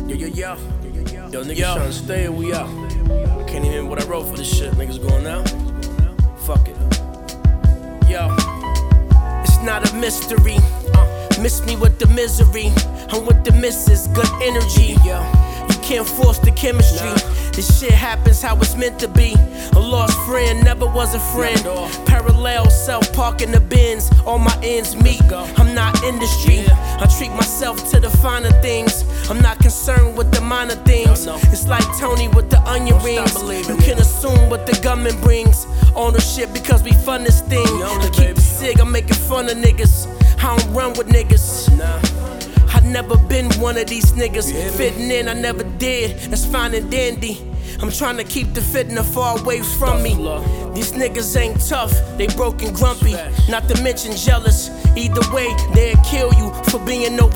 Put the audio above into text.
Yo, niggas tryna stay or we out? I can't even remember what I wrote for this shit. Niggas going out? Fuck it. Yo, it's not a mystery. Miss me with the misery. I'm with the missus, good energy. You can't force the chemistry. This shit happens how it's meant to be. A lost friend never was a friend. Parallel self parking the bins. All my ends meet. I'm not industry. I treat myself to the finer things. I'm not concerned with the minor things. It's like Tony with the onion rings. You can assume what the government brings. Ownership because we fund this thing. I keep it sick, I'm making fun of niggas. I don't run with niggas. I never been one of these niggas. Fitting in, I never did. That's fine and dandy. I'm trying to keep the fitna far away from me. These niggas ain't tough, they broke and grumpy. Not to mention jealous. Either way, they'll kill you for being over